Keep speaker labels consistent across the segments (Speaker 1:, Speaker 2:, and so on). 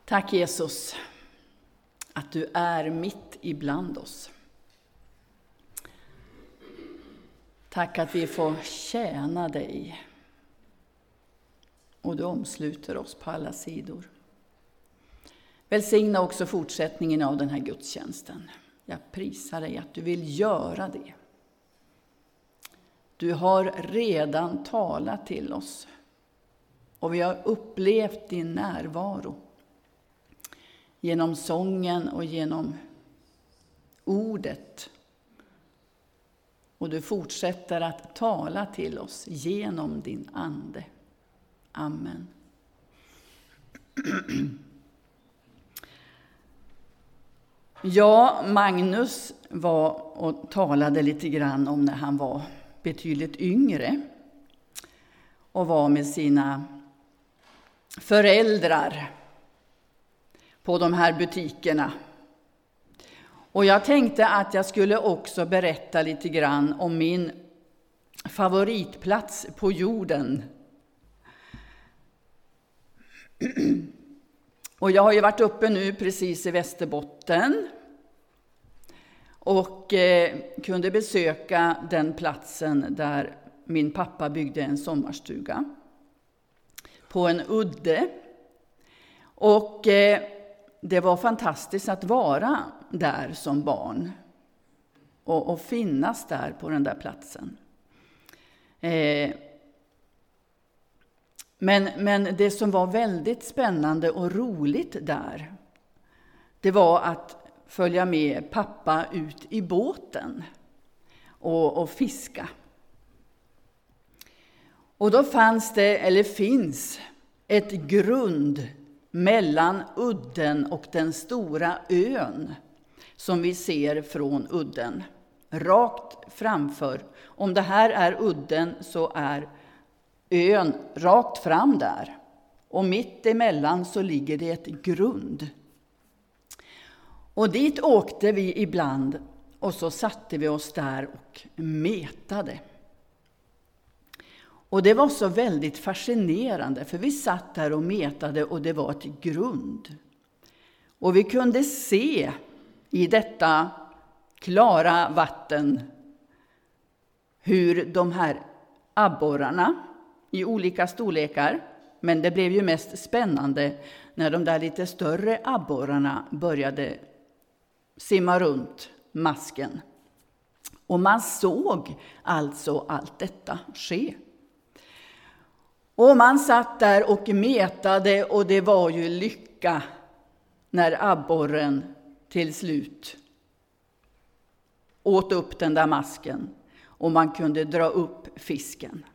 Speaker 1: Tack Jesus att du är mitt ibland oss. Tack att vi får tjäna dig och du omsluter oss på alla sidor. Välsigna också fortsättningen av den här gudstjänsten. Jag prisar dig att du vill göra det. Du har redan talat till oss och vi har upplevt din närvaro genom sången och genom ordet. Och du fortsätter att tala till oss genom din ande. Amen. Ja, Magnus var och talade lite grann om när han var betydligt yngre och var med sina föräldrar på de här butikerna. Och jag tänkte att jag skulle också berätta lite grann om min favoritplats på jorden. Och jag har ju varit uppe nu precis i Västerbotten och kunde besöka den platsen där min pappa byggde en sommarstuga på en udde. Och det var fantastiskt att vara där som barn och finnas där på den där platsen. Men det som var väldigt spännande och roligt där, det var att följa med pappa ut i båten och fiska. Och då finns ett grund mellan udden och den stora ön som vi ser från udden. Rakt framför. Om det här är udden så är ön rakt fram där. Och mitt emellan så ligger det ett grund. Och dit åkte vi ibland och så satte vi oss där och metade. Och det var så väldigt fascinerande för vi satt där och metade och det var ett grund. Och vi kunde se i detta klara vatten hur de här abborrarna i olika storlekar, men det blev ju mest spännande när de där lite större abborrarna började simma runt masken. Och man såg alltså allt detta ske. Och man satt där och metade och det var ju lycka när abborren till slut åt upp den där masken och man kunde dra upp fisken.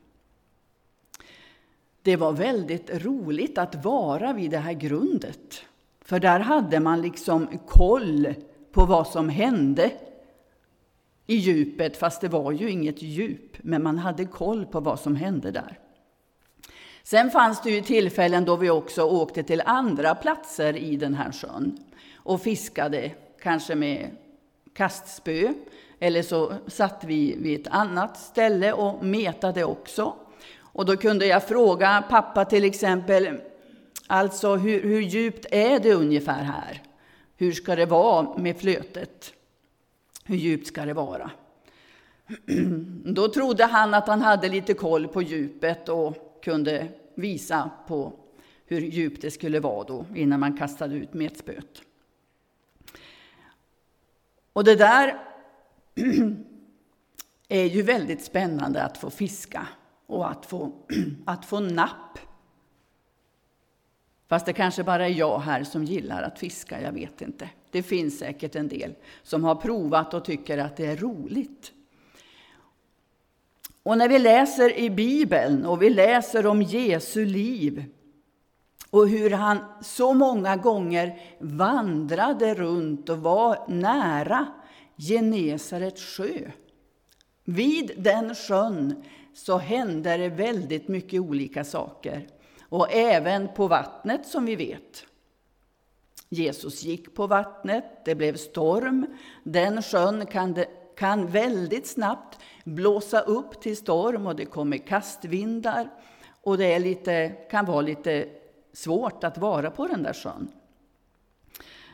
Speaker 1: Det var väldigt roligt att vara vid det här grundet. För där hade man liksom koll på vad som hände i djupet. Fast det var ju inget djup, men man hade koll på vad som hände där. Sen fanns det ju tillfällen då vi också åkte till andra platser i den här sjön. Och fiskade, kanske med kastspö. Eller så satt vi vid ett annat ställe och metade också. Och då kunde jag fråga pappa till exempel, alltså hur djupt är det ungefär här? Hur ska det vara med flötet? Hur djupt ska det vara? Då trodde han att han hade lite koll på djupet och kunde visa på hur djupt det skulle vara då innan man kastade ut metspöet. Och det där är ju väldigt spännande att få fiska. Och att få napp. Fast det kanske bara är jag här som gillar att fiska, jag vet inte. Det finns säkert en del som har provat och tycker att det är roligt. Och när vi läser i Bibeln och vi läser om Jesu liv och hur han så många gånger vandrade runt och var nära Genesarets sjö. Vid den sjön så hände det väldigt mycket olika saker. Och även på vattnet som vi vet. Jesus gick på vattnet, det blev storm. Den sjön kan väldigt snabbt blåsa upp till storm och det kommer kastvindar. Och det kan vara lite svårt att vara på den där sjön.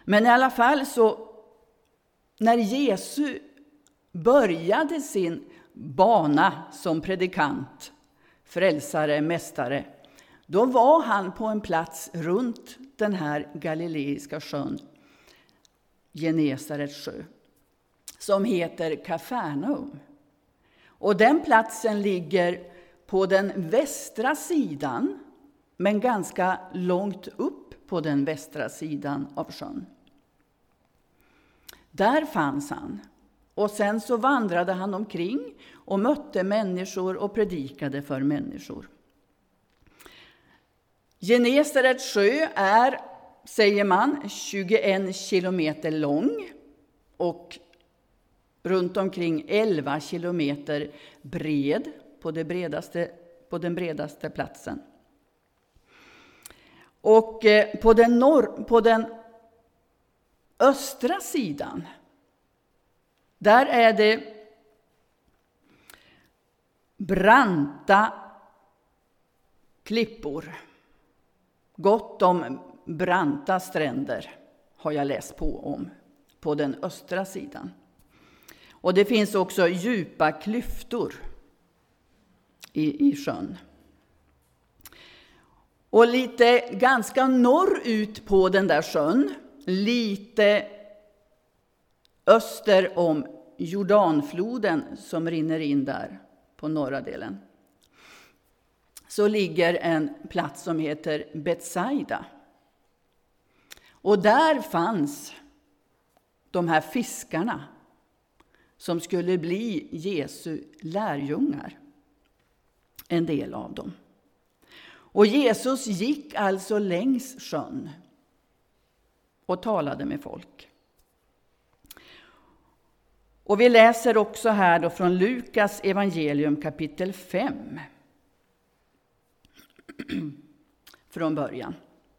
Speaker 1: Men i alla fall så, när Jesus började sin bana som predikant, frälsare, mästare, då var han på en plats runt den här galileiska sjön, Genesarets sjö, som heter Kafarnaum. Och den platsen ligger på den västra sidan, men ganska långt upp på den västra sidan av sjön. Där fanns han. Och sen så vandrade han omkring och mötte människor och predikade för människor. Genesarets sjö är, säger man, 21 kilometer lång och runt omkring 11 kilometer bred på den bredaste platsen. Och på den östra sidan, där är det branta klippor. Gott om branta stränder har jag läst på den östra sidan. Och det finns också djupa klyftor i sjön. Och lite ganska norrut på den där sjön, lite öster om Jordanfloden som rinner in där på norra delen, så ligger en plats som heter Betsaida. Och där fanns de här fiskarna som skulle bli Jesu lärjungar, en del av dem. Och Jesus gick alltså längs sjön och talade med folk. Och vi läser också här då från Lukas evangelium kapitel 5. Från början.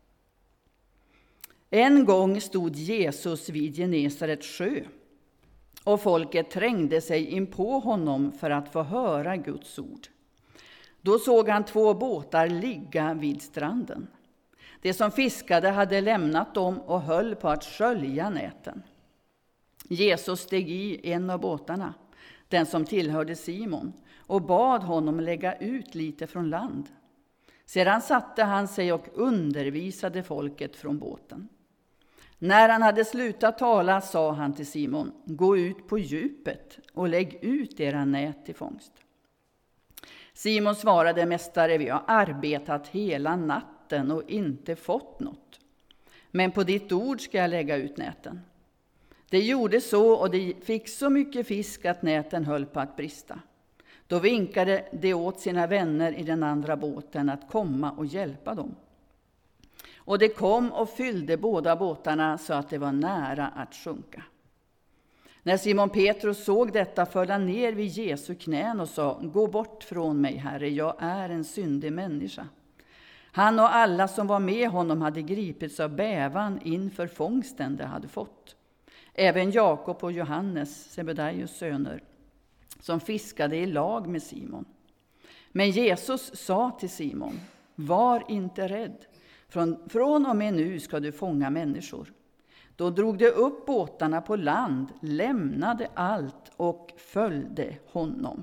Speaker 1: En gång stod Jesus vid Genesarets sjö, och folket trängde sig in på honom för att få höra Guds ord. Då såg han 2 båtar ligga vid stranden. De som fiskade hade lämnat dem och höll på att skölja näten. Jesus steg i en av båtarna, den som tillhörde Simon, och bad honom lägga ut lite från land. Sedan satte han sig och undervisade folket från båten. När han hade slutat tala sa han till Simon: gå ut på djupet och lägg ut era nät till fångst. Simon svarade: mästare, vi har arbetat hela natten och inte fått något. Men på ditt ord ska jag lägga ut näten. Det gjorde så, och de fick så mycket fisk att näten höll på att brista. Då vinkade de åt sina vänner i den andra båten att komma och hjälpa dem. Och det kom och fyllde båda båtarna så att det var nära att sjunka. När Simon Petrus såg detta föll han ner vid Jesu knän och sa: gå bort från mig, Herre, jag är en syndig människa. Han och alla som var med honom hade gripits av bävan inför fångsten de hade fått. Även Jakob och Johannes, Sebedaios söner, som fiskade i lag med Simon. Men Jesus sa till Simon: var inte rädd. Från och med nu ska du fånga människor. Då drog de upp båtarna på land, lämnade allt och följde honom.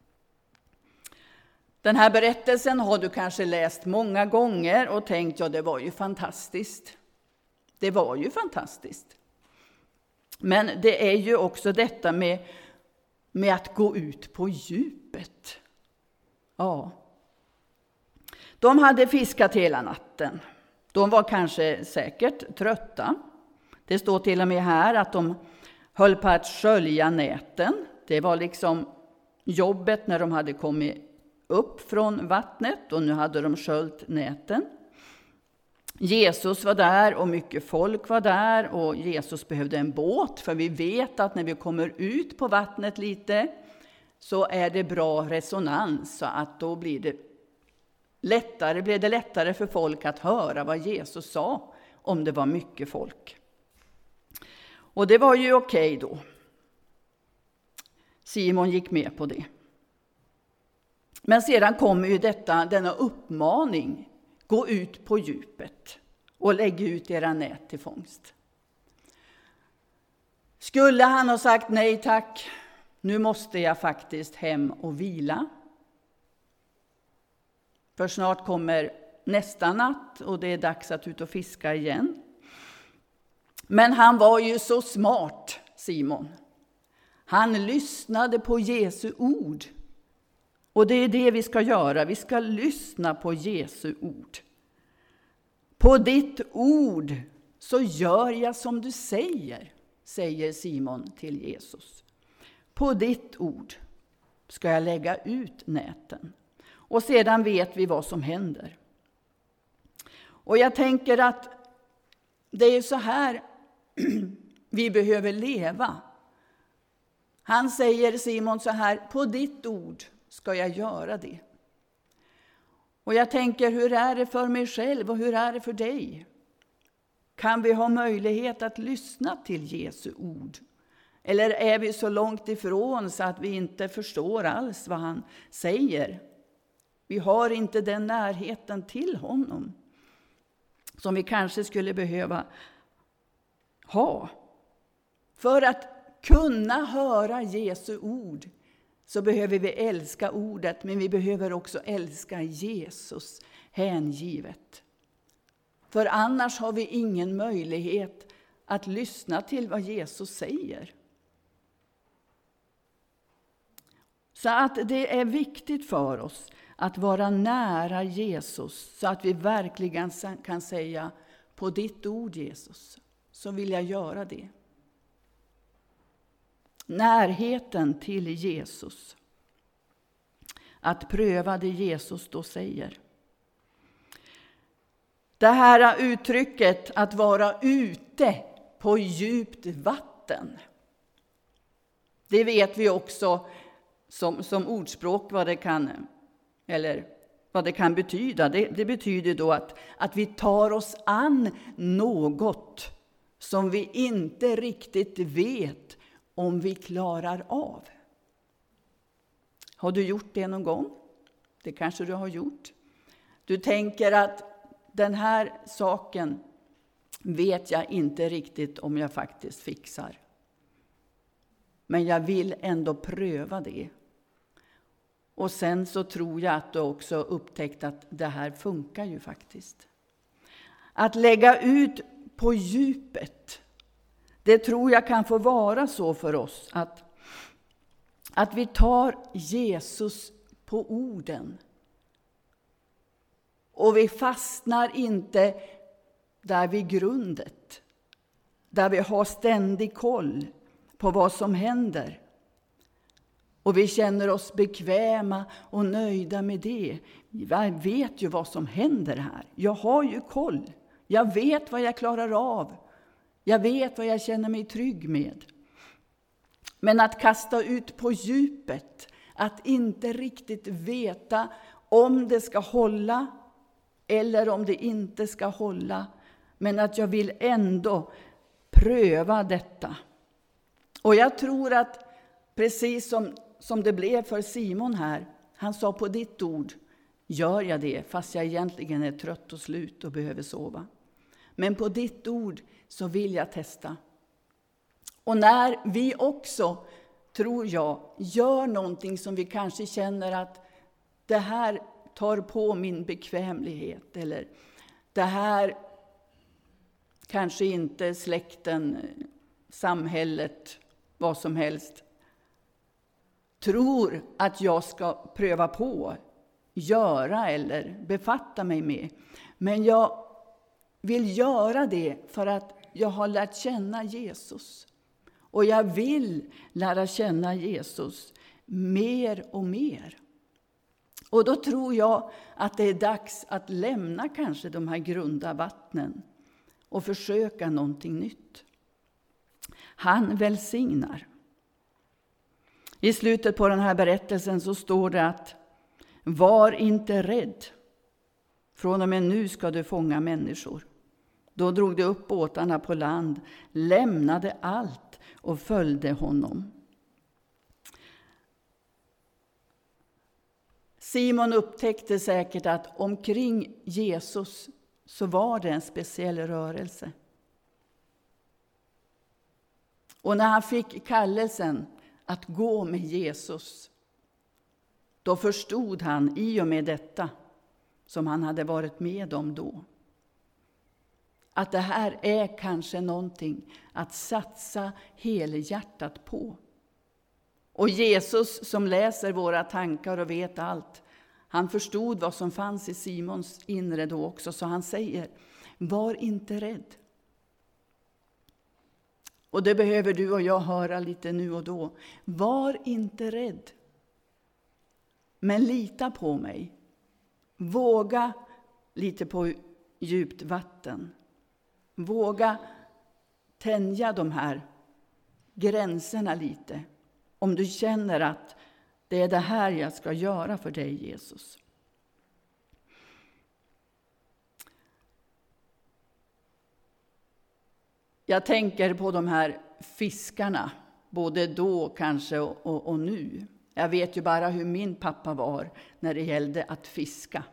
Speaker 1: Den här berättelsen har du kanske läst många gånger och tänkt: ja, det var ju fantastiskt. Det var ju fantastiskt. Men det är ju också detta med att gå ut på djupet. Ja. De hade fiskat hela natten. De var kanske säkert trötta. Det står till och med här att de höll på att skölja näten. Det var liksom jobbet när de hade kommit upp från vattnet, och nu hade de sköljt näten. Jesus var där och mycket folk var där, och Jesus behövde en båt, för vi vet att när vi kommer ut på vattnet lite så är det bra resonans, så att då blev det lättare för folk att höra vad Jesus sa om det var mycket folk. Och det var ju okej då. Simon gick med på det. Men sedan kommer ju denna uppmaning: gå ut på djupet och lägg ut era nät till fångst. Skulle han ha sagt nej tack, nu måste jag faktiskt hem och vila. För snart kommer nästa natt och det är dags att ut och fiska igen. Men han var ju så smart, Simon. Han lyssnade på Jesu ord. Och det är det vi ska göra. Vi ska lyssna på Jesu ord. På ditt ord så gör jag som du säger, säger Simon till Jesus. På ditt ord ska jag lägga ut näten. Och sedan vet vi vad som händer. Och jag tänker att det är så här vi behöver leva. Han säger, Simon, så här: på ditt ord ska jag göra det. Och jag tänker, hur är det för mig själv och hur är det för dig? Kan vi ha möjlighet att lyssna till Jesu ord? Eller är vi så långt ifrån så att vi inte förstår alls vad han säger? Vi har inte den närheten till honom som vi kanske skulle behöva ha. För att kunna höra Jesu ord så behöver vi älska ordet, men vi behöver också älska Jesus hängivet. För annars har vi ingen möjlighet att lyssna till vad Jesus säger. Så att det är viktigt för oss att vara nära Jesus, så att vi verkligen kan säga: på ditt ord, Jesus, så vill jag göra det. Närheten till Jesus. Att pröva det Jesus då säger. Det här uttrycket att vara ute på djupt vatten. Det vet vi också som ordspråk vad det kan betyda. Det betyder då att vi tar oss an något som vi inte riktigt vet om vi klarar av. Har du gjort det någon gång? Det kanske du har gjort. Du tänker att den här saken vet jag inte riktigt om jag faktiskt fixar. Men jag vill ändå pröva det. Och sen så tror jag att du också upptäckt att det här funkar ju faktiskt. Att lägga ut på djupet. Det tror jag kan få vara så för oss att vi tar Jesus på orden. Och vi fastnar inte där vid grundet. Där vi har ständig koll på vad som händer. Och vi känner oss bekväma och nöjda med det. Jag vet ju vad som händer här. Jag har ju koll. Jag vet vad jag klarar av. Jag vet vad jag känner mig trygg med. Men att kasta ut på djupet, att inte riktigt veta om det ska hålla eller om det inte ska hålla. Men att jag vill ändå pröva detta. Och jag tror att precis som det blev för Simon här, han sa: på ditt ord gör jag det, fast jag egentligen är trött och slut och behöver sova. Men på ditt ord så vill jag testa. Och när vi också, tror jag, gör någonting som vi kanske känner att det här tar på min bekvämlighet, eller det här kanske inte släkten, samhället, vad som helst, tror att jag ska pröva på, göra eller befatta mig med. Men jag vill göra det för att jag har lärt känna Jesus. Och jag vill lära känna Jesus mer och mer. Och då tror jag att det är dags att lämna kanske de här grunda vattnen och försöka någonting nytt. Han välsignar. I slutet på den här berättelsen så står det att var inte rädd. Från och med nu ska du fånga människor. Då drog de upp båtarna på land, lämnade allt och följde honom. Simon upptäckte säkert att omkring Jesus så var det en speciell rörelse. Och när han fick kallelsen att gå med Jesus, då förstod han i och med detta som han hade varit med om då, att det här är kanske någonting att satsa helhjärtat på. Och Jesus som läser våra tankar och vet allt, han förstod vad som fanns i Simons inre då också, så han säger: var inte rädd. Och det behöver du och jag höra lite nu och då. Var inte rädd, men lita på mig. Våga lite på djupt vatten. Våga tänja de här gränserna lite. Om du känner att det är det här jag ska göra för dig, Jesus. Jag tänker på de här fiskarna, både då kanske och nu. Jag vet ju bara hur min pappa var när det gällde att fiska.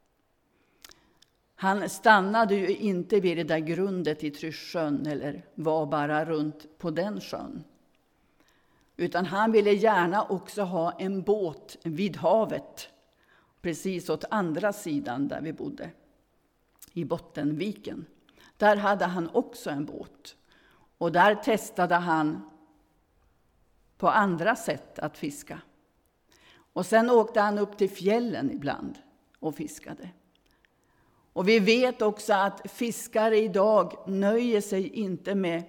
Speaker 1: Han stannade ju inte vid det där grundet i Tryssjön eller var bara runt på den sjön. Utan han ville gärna också ha en båt vid havet, precis åt andra sidan där vi bodde, i Bottenviken. Där hade han också en båt. Och där testade han på andra sätt att fiska. Och sen åkte han upp till fjällen ibland och fiskade. Och vi vet också att fiskare idag nöjer sig inte med,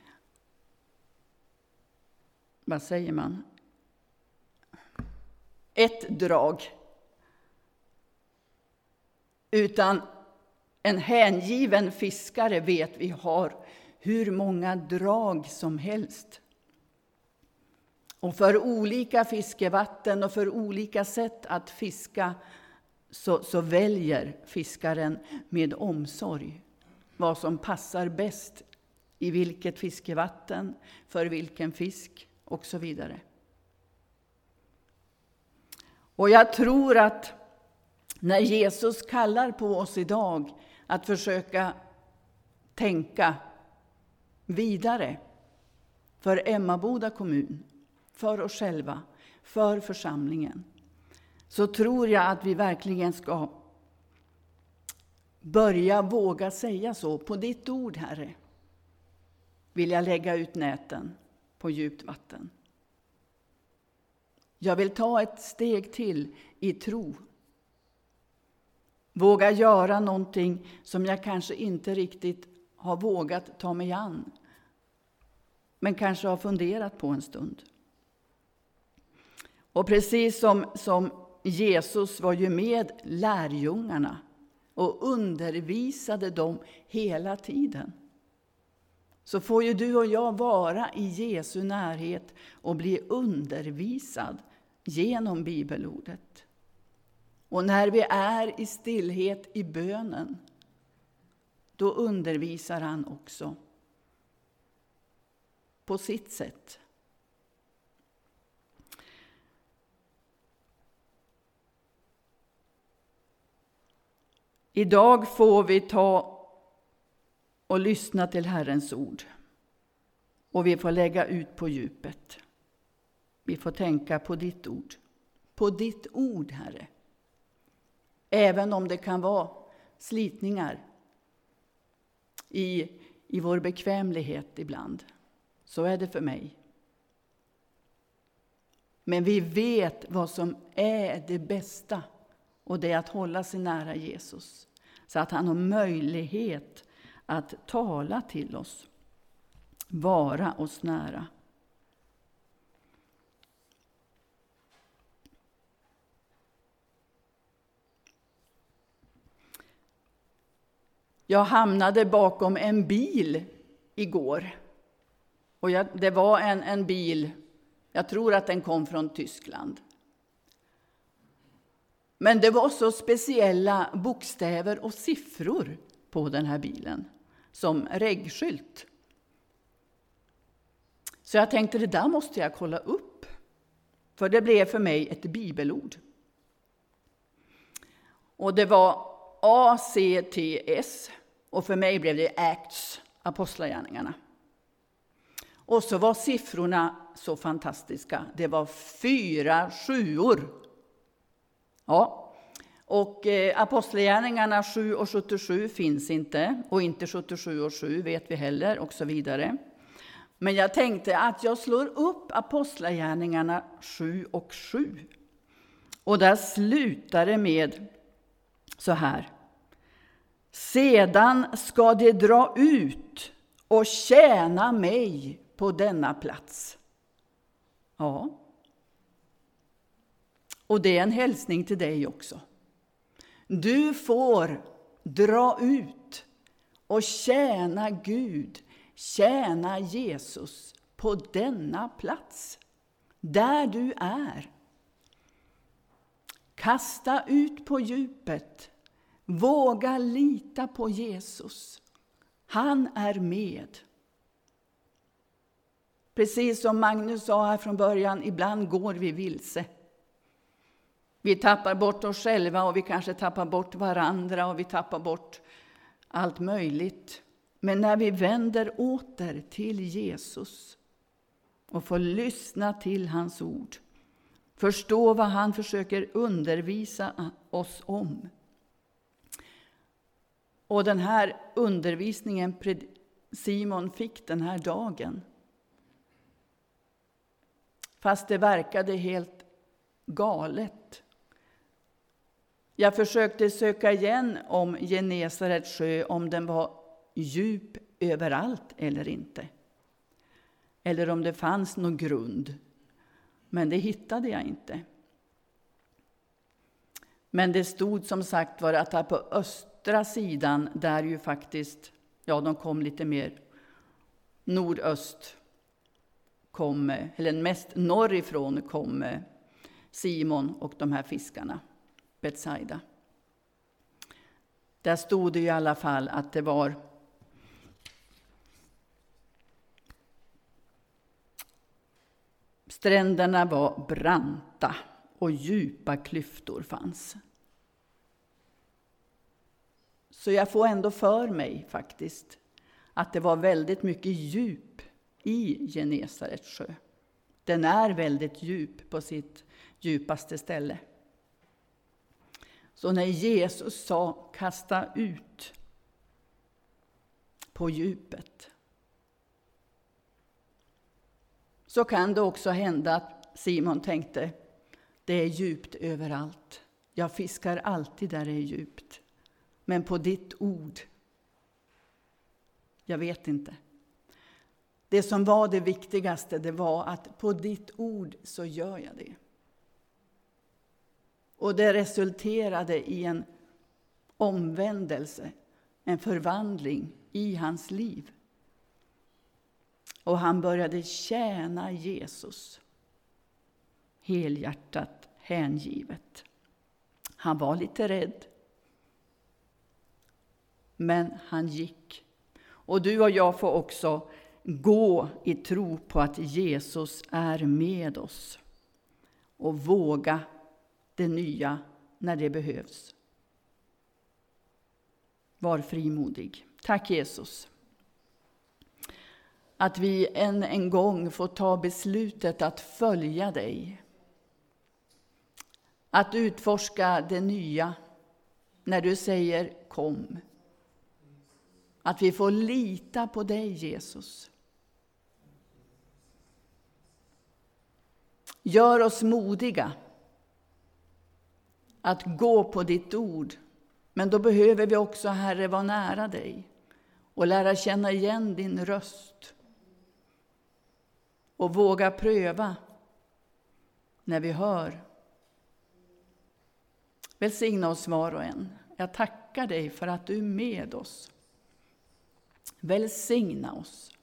Speaker 1: vad säger man, ett drag. Utan en hängiven fiskare vet vi har hur många drag som helst. Och för olika fiskevatten och för olika sätt att fiska så väljer fiskaren med omsorg vad som passar bäst i vilket fiskevatten, för vilken fisk och så vidare. Och jag tror att när Jesus kallar på oss idag att försöka tänka vidare för Emmaboda kommun, för oss själva, för församlingen, så tror jag att vi verkligen ska börja våga säga så. På ditt ord, Herre, vill jag lägga ut näten på djupt vatten. Jag vill ta ett steg till i tro. Våga göra någonting som jag kanske inte riktigt har vågat ta mig an, men kanske har funderat på en stund. Och precis som Jesus var ju med lärjungarna och undervisade dem hela tiden, så får ju du och jag vara i Jesu närhet och bli undervisad genom bibelordet. Och när vi är i stillhet i bönen, då undervisar han också på sitt sätt. Idag får vi ta och lyssna till Herrens ord. Och vi får lägga ut på djupet. Vi får tänka på ditt ord. På ditt ord, Herre. Även om det kan vara slitningar i vår bekvämlighet ibland. Så är det för mig. Men vi vet vad som är det bästa. Och det är att hålla sig nära Jesus. Så att han har möjlighet att tala till oss. Vara oss nära. Jag hamnade bakom en bil igår. Och det var en bil, jag tror att den kom från Tyskland. Men det var så speciella bokstäver och siffror på den här bilen, som regskylt. Så jag tänkte, det där måste jag kolla upp. För det blev för mig ett bibelord. Och det var ACTS, och för mig blev det Acts, Apostlagärningarna. Och så var siffrorna så fantastiska. Det var 4 7:or. Ja, och Apostlagärningarna 7 och 77 finns inte. Och inte 77 och 7 vet vi heller och så vidare. Men jag tänkte att jag slår upp Apostlagärningarna 7 och 7. Och där slutar det med så här. Sedan ska det dra ut och tjäna mig på denna plats. Ja. Och det är en hälsning till dig också. Du får dra ut och tjäna Gud, tjäna Jesus på denna plats. Där du är. Kasta ut på djupet. Våga lita på Jesus. Han är med. Precis som Magnus sa här från början, ibland går vi vilse. Vi tappar bort oss själva och vi kanske tappar bort varandra och vi tappar bort allt möjligt. Men när vi vänder åter till Jesus och får lyssna till hans ord, förstå vad han försöker undervisa oss om. Och den här undervisningen Simon fick den här dagen. Fast det verkade helt galet. Jag försökte söka igen om Genesarets sjö, om den var djup överallt eller inte. Eller om det fanns någon grund. Men det hittade jag inte. Men det stod som sagt var att här på östra sidan, där ju faktiskt, ja, de kom lite mer nordöst, eller mest norrifrån kom Simon och de här fiskarna, Betsaida. Där stod det i alla fall att det var stränderna var branta och djupa klyftor fanns. Så jag får ändå för mig faktiskt att det var väldigt mycket djup i Genesarets sjö. Den är väldigt djup på sitt djupaste ställe. Så när Jesus sa kasta ut på djupet, så kan det också hända att Simon tänkte, det är djupt överallt. Jag fiskar alltid där det är djupt. Men på ditt ord, jag vet inte. Det som var det viktigaste, det var att på ditt ord så gör jag det. Och det resulterade i en omvändelse, en förvandling i hans liv. Och han började tjäna Jesus helhjärtat, hängivet. Han var lite rädd. Men han gick. Och du och jag får också gå i tro på att Jesus är med oss. Och våga det nya när det behövs. Var frimodig. Tack Jesus. Att vi en gång får ta beslutet att följa dig. Att utforska det nya när du säger kom. Att vi får lita på dig Jesus. Gör oss modiga att gå på ditt ord. Men då behöver vi också, Herre, vara nära dig och lära känna igen din röst. Och våga pröva när vi hör. Välsigna oss var och en. Jag tackar dig för att du är med oss. Välsigna oss.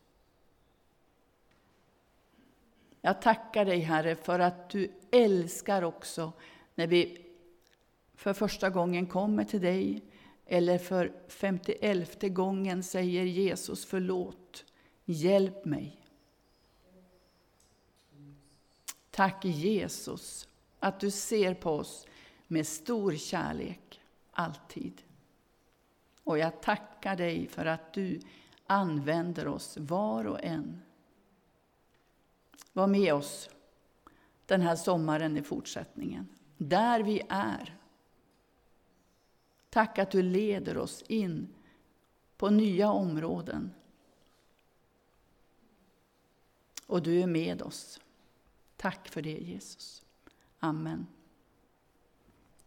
Speaker 1: Jag tackar dig, Herre, för att du älskar också när vi för första gången kommer till dig eller för 51:e gången säger Jesus förlåt, hjälp mig. Tack Jesus att du ser på oss med stor kärlek alltid. Och jag tackar dig för att du använder oss var och en Var med oss den här sommaren i fortsättningen. Där vi är. Tack att du leder oss in på nya områden. Och du är med oss. Tack för det, Jesus. Amen.